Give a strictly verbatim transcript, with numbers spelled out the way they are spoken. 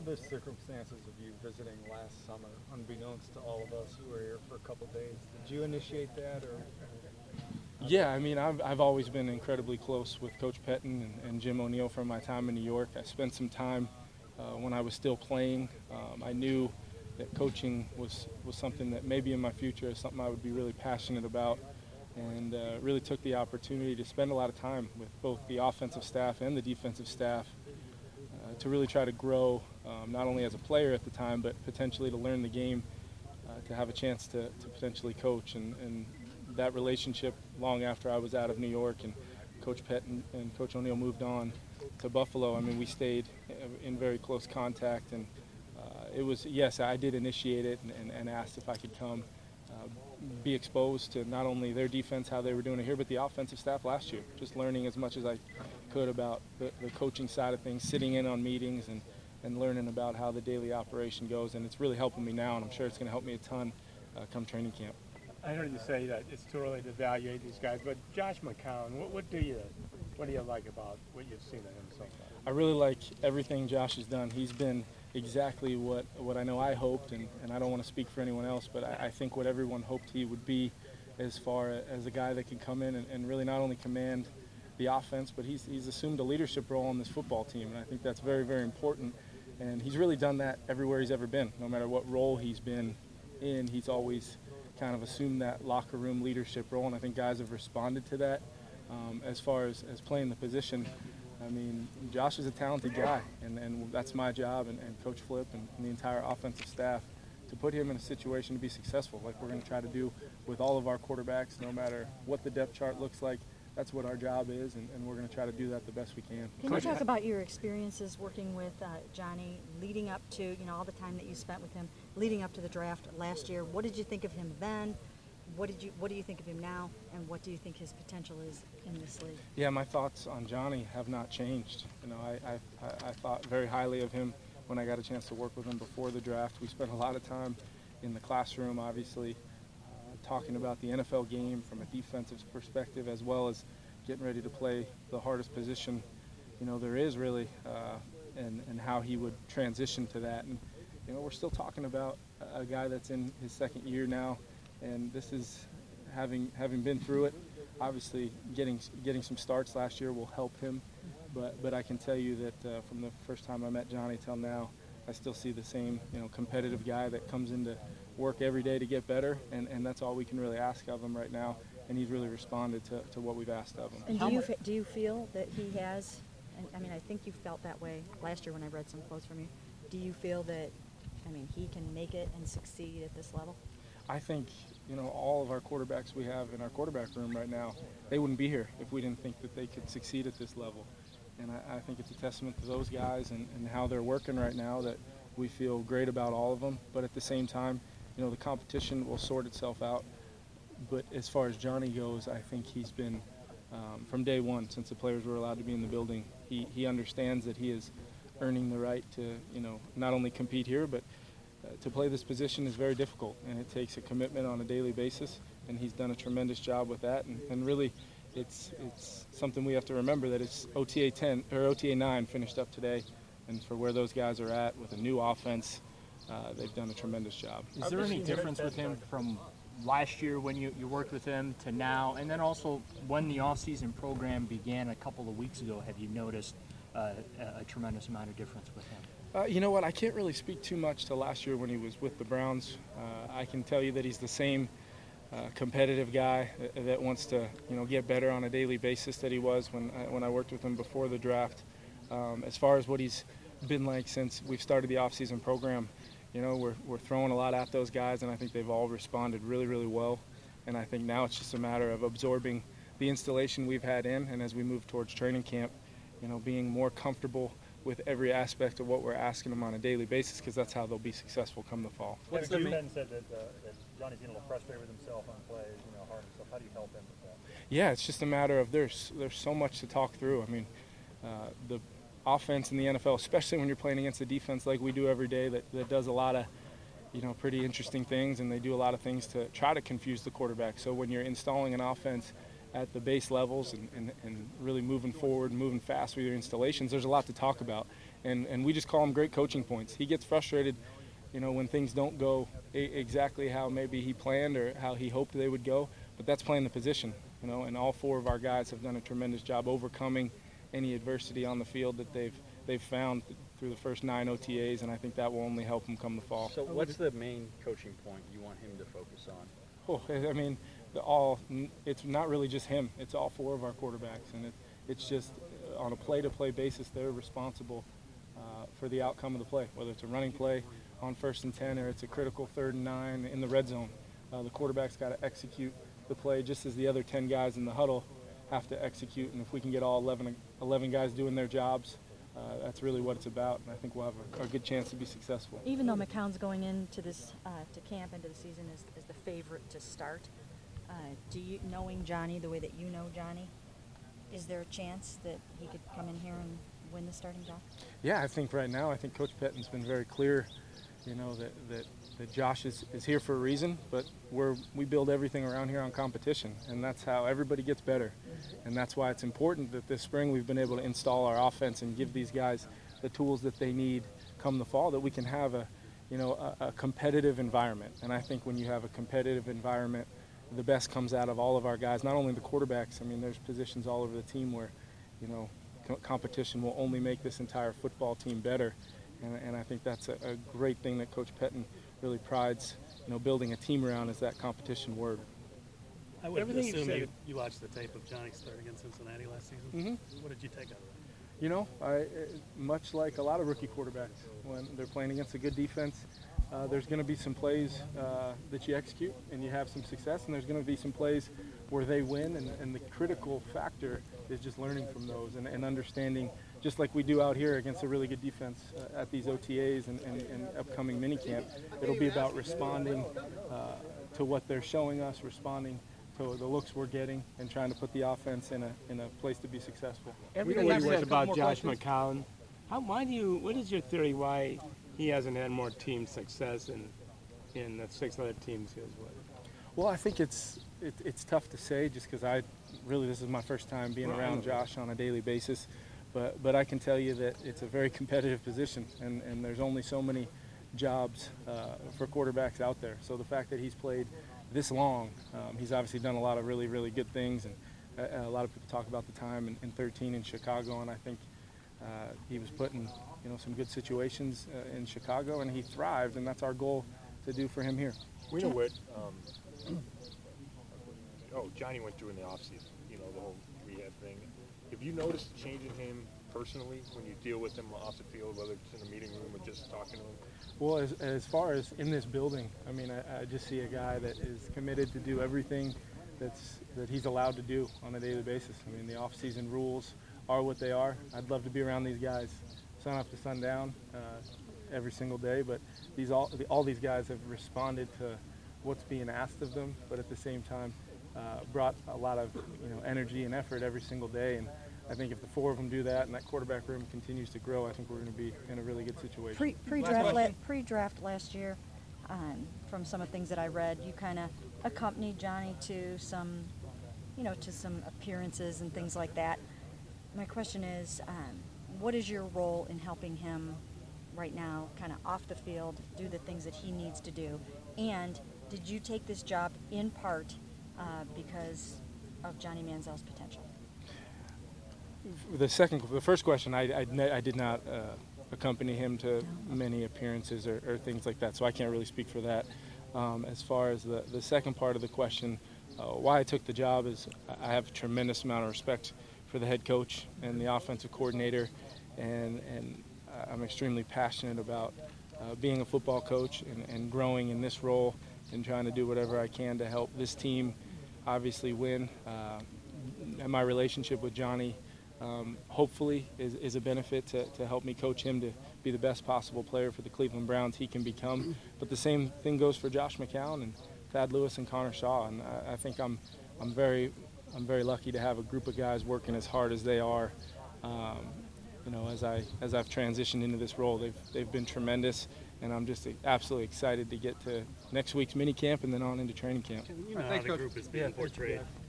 were the circumstances of you visiting last summer, unbeknownst to all of us who were here for a couple days? Did you initiate that, or? Yeah, I mean, I've, I've always been incredibly close with Coach Pettine and, and Jim O'Neill from my time in New York. I spent some time uh, when I was still playing. Um, I knew that coaching was, was something that maybe in my future is something I would be really passionate about, and uh, really took the opportunity to spend a lot of time with both the offensive staff and the defensive staff uh, to really try to grow, um, not only as a player at the time, but potentially to learn the game, uh, to have a chance to, to potentially coach. And, and that relationship, long after I was out of New York and Coach Pettine and Coach O'Neill moved on to Buffalo, I mean, we stayed in very close contact. And uh, it was, yes, I did initiate it and, and, and asked if I could come uh, be exposed to not only their defense, how they were doing it here, but the offensive staff last year. Just learning as much as I could about the, the coaching side of things, sitting in on meetings and, and learning about how the daily operation goes. And it's really helping me now, and I'm sure it's going to help me a ton uh, come training camp. I heard you say that it's too early to evaluate these guys, but Josh McCown, what, what do you what do you like about what you've seen of him so far? I really like everything Josh has done. He's been exactly what, what I know I hoped, and, and I don't want to speak for anyone else, but I, I think what everyone hoped he would be, as far as a guy that can come in and, and really not only command the offense, but he's, he's assumed a leadership role on this football team, and I think that's very, very important. And he's really done that everywhere he's ever been. No matter what role he's been in, he's always kind of assumed that locker room leadership role, and I think guys have responded to that. Um, as far as, as playing the position, I mean, Josh is a talented guy, and, and that's my job, and, and Coach Flip and, and the entire offensive staff, to put him in a situation to be successful, like we're going to try to do with all of our quarterbacks, no matter what the depth chart looks like. That's what our job is, and, and we're going to try to do that the best we can. Can you talk about your experiences working with uh, Johnny, leading up to, you know, all the time that you spent with him, leading up to the draft last year? What did you think of him then? What did you What do you think of him now, and what do you think his potential is in this league? Yeah, my thoughts on Johnny have not changed. You know, I, I, I thought very highly of him when I got a chance to work with him before the draft. We spent a lot of time in the classroom, obviously, uh, talking about the N F L game from a defensive perspective, as well as getting ready to play the hardest position, you know, there is really, uh, and, and how he would transition to that. And, you know, we're still talking about a guy that's in his second year now, and this is, having having been through it, obviously getting getting some starts last year will help him, but but I can tell you that uh, from the first time I met Johnny till now, I still see the same, you know, competitive guy that comes into work every day to get better, and, and that's all we can really ask of him right now, and he's really responded to, to what we've asked of him. And do you, do you feel that he has, and I mean, I think you felt that way last year when I read some quotes from you, do you feel that, I mean, he can make it and succeed at this level? I think, you know, all of our quarterbacks we have in our quarterback room right now, they wouldn't be here if we didn't think that they could succeed at this level. And I, I think it's a testament to those guys and, and how they're working right now that we feel great about all of them. But at the same time, you know, the competition will sort itself out. But as far as Johnny goes, I think he's been, um, from day one, since the players were allowed to be in the building, he, he understands that he is earning the right to, you know, not only compete here, but Uh, to play this position is very difficult, and it takes a commitment on a daily basis, and he's done a tremendous job with that. And, and really, it's it's something we have to remember, that it's O T A ten or O T A nine finished up today, and for where those guys are at with a new offense, uh, they've done a tremendous job. Is there any difference with him from last year when you, you worked with him to now, and then also when the off-season program began a couple of weeks ago? Have you noticed uh, a, a tremendous amount of difference with him? Uh, you know what, I can't really speak too much to last year when he was with the Browns. Uh, I can tell you that he's the same uh, competitive guy that, that wants to, you know, get better on a daily basis that he was when I, when I worked with him before the draft. Um, as far as what he's been like since we've started the off-season program, you know, we're, we're throwing a lot at those guys, and I think they've all responded really, really well. And I think now it's just a matter of absorbing the installation we've had in, and as we move towards training camp, you know, being more comfortable with every aspect of what we're asking them on a daily basis, because that's how they'll be successful come the fall. What's the Ben said that, uh, that Johnny's getting a little frustrated with himself on plays, you know, hard himself. How do you help him with that? Yeah, it's just a matter of there's there's so much to talk through. I mean, uh, the offense in the N F L, especially when you're playing against a defense like we do every day, that, that does a lot of, you know, pretty interesting things, and they do a lot of things to try to confuse the quarterback. So when you're installing an offense at the base levels and, and, and really moving forward, moving fast with your installations, there's a lot to talk about. and, and we just call them great coaching points. He gets frustrated, you know, when things don't go a- exactly how maybe he planned or how he hoped they would go, but that's playing the position, you know, and all four of our guys have done a tremendous job overcoming any adversity on the field that they've they've found through the first nine O T As, and I think that will only help them come the fall. So what's the main coaching point you want him to focus on? Oh, I mean, the all it's not really just him. It's all four of our quarterbacks, and it, it's just uh, on a play-to-play basis, they're responsible uh, for the outcome of the play, whether it's a running play on first and ten or it's a critical third and nine in the red zone. Uh, the quarterback's got to execute the play just as the other ten guys in the huddle have to execute, and if we can get all eleven, eleven guys doing their jobs, uh, that's really what it's about, and I think we'll have a, a good chance to be successful. Even though McCown's going into this uh, to camp, into the season as, as the favorite to start, uh, do you, knowing Johnny the way that you know Johnny, is there a chance that he could come in here and win the starting job? Yeah, I think right now, I think Coach Pettin's been very clear, you know, that, that, that Josh is, is here for a reason, but we're, we build everything around here on competition, and that's how everybody gets better. And that's why it's important that this spring we've been able to install our offense and give these guys the tools that they need come the fall, that we can have a, you know, a, a competitive environment. And I think when you have a competitive environment, the best comes out of all of our guys, not only the quarterbacks. I mean, there's positions all over the team where, you know, co- competition will only make this entire football team better. And, and I think that's a, a great thing that Coach Pettin really prides, you know, building a team around is that competition word. I would Everything you've assume said- you, you watched the tape of Johnny start against Cincinnati last season. Mhm. What did you take out of that? You know, I, uh, much like a lot of rookie quarterbacks, when they're playing against a good defense, uh, there's going to be some plays uh, that you execute and you have some success, and there's going to be some plays where they win, and, and the critical factor is just learning from those and, and understanding, just like we do out here against a really good defense uh, at these O T As and, and, and upcoming minicamp. It'll be about responding uh, to what they're showing us, responding to the looks we're getting, and trying to put the offense in a in a place to be successful. Everything We you have said a couple about more Josh questions. McCown, how, why do you, what is your theory why he hasn't had more team success in, in the six other teams he was with? Well, I think it's it, it's tough to say just because I really this is my first time being around Josh on a daily basis, but but I can tell you that it's a very competitive position, and, and there's only so many jobs uh, for quarterbacks out there. So the fact that he's played this long, um, he's obviously done a lot of really really good things, and a, a lot of people talk about the time in, in thirteen in Chicago, and I think uh, he was put in you know some good situations uh, in Chicago, and he thrived, and that's our goal to do for him here. We know what, um, oh, Johnny went through in the offseason, you know, the whole rehab thing. Have you noticed a change in him personally when you deal with him off the field, whether it's in a meeting room or just talking to him? Well, as, as far as in this building, I mean, I, I just see a guy that is committed to do everything that's that he's allowed to do on a daily basis. I mean, the off-season rules are what they are. I'd love to be around these guys sun up to sundown uh, every single day, but these all all these guys have responded to what's being asked of them, but at the same time uh, brought a lot of you know energy and effort every single day. And I think if the four of them do that and that quarterback room continues to grow, I think we're going to be in a really good situation. Pre, pre-draft, la- pre-draft last year, um, from some of the things that I read, you kind of accompanied Johnny to some, you know, to some appearances and things like that. My question is, um, what is your role in helping him right now, kind of off the field, do the things that he needs to do? And did you take this job in part uh, because of Johnny Manziel's potential? The second, the first question, I, I, ne- I did not uh, accompany him to many appearances or, or things like that, so I can't really speak for that. Um, as far as the, the second part of the question, uh, why I took the job is I have a tremendous amount of respect for the head coach and the offensive coordinator, and, and I'm extremely passionate about uh, being a football coach and, and growing in this role and trying to do whatever I can to help this team obviously win. Uh, and my relationship with Johnny Um, hopefully is, is a benefit to, to help me coach him to be the best possible player for the Cleveland Browns he can become. But the same thing goes for Josh McCown and Thad Lewis and Connor Shaw. And I, I think I'm I'm very I'm very lucky to have a group of guys working as hard as they are. Um, you know, as I as I've transitioned into this role, they've they've been tremendous, and I'm just absolutely excited to get to next week's mini camp and then on into training camp. You know how Thanks, the Coach. group is being Yeah, thanks, portrayed. Jack.